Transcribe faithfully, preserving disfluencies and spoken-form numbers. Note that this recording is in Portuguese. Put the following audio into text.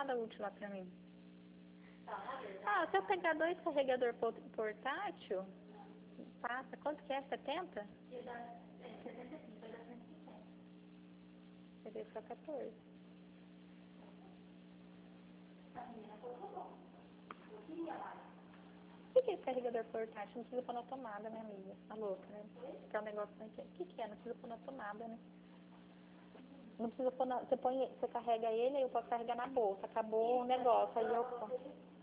tomada útil lá pra mim. Ah, se eu pegar dois carregador po- portátil, passa, quanto que é? setenta? Seria só quatorze. O que que é esse carregador portátil? Não precisa pôr na tomada, minha amiga. A louca, né? Que é um negócio que... O que que é? Não precisa pôr na tomada, né? Não precisa pôr na... Você, põe... Você carrega ele, aí eu posso carregar na bolsa. Acabou o negócio, aí eu...